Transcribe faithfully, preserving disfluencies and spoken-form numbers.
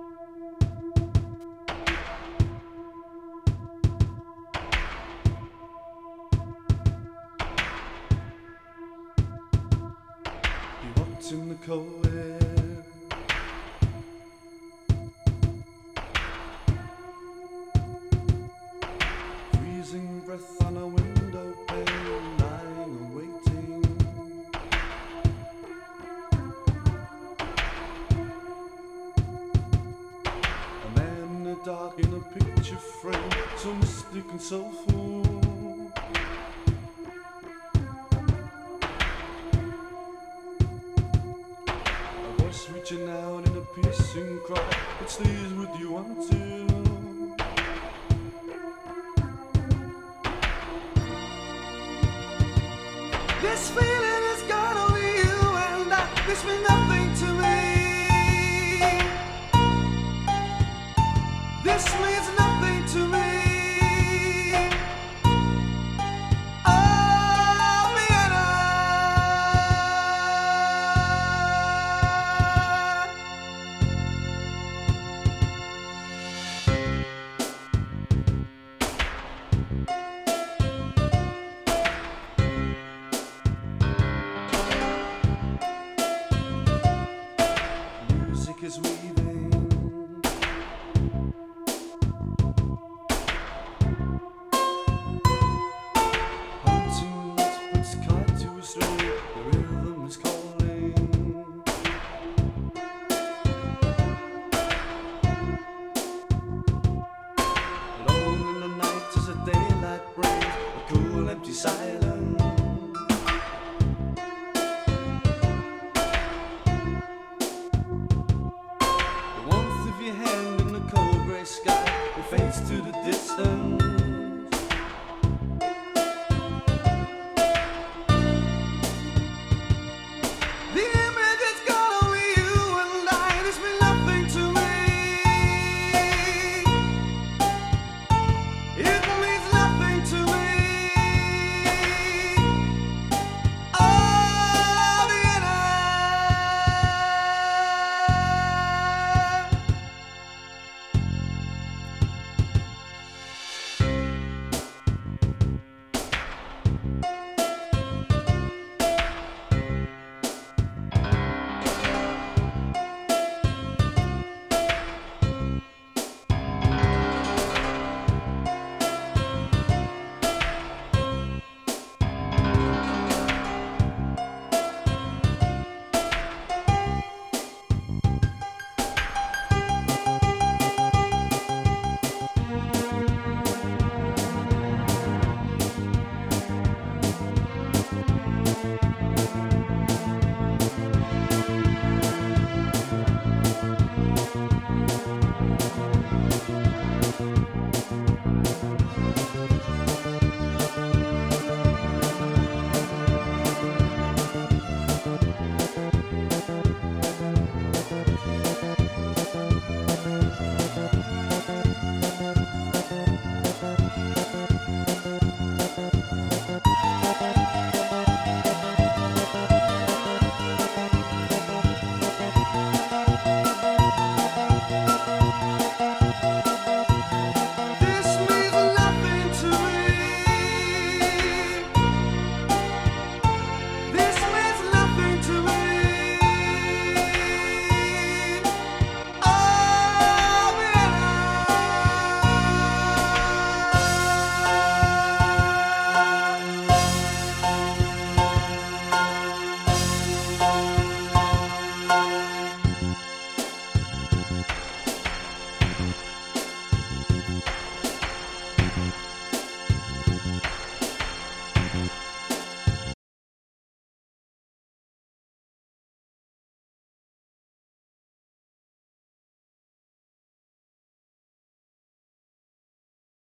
He walked in the cold air, freezing breath on a window pane, lying and waiting. A man in the dark in a picture frame, so mystic and soulful. Reaching out in a piercing cry that stays with you until this feeling is gonna be you and I. This midnight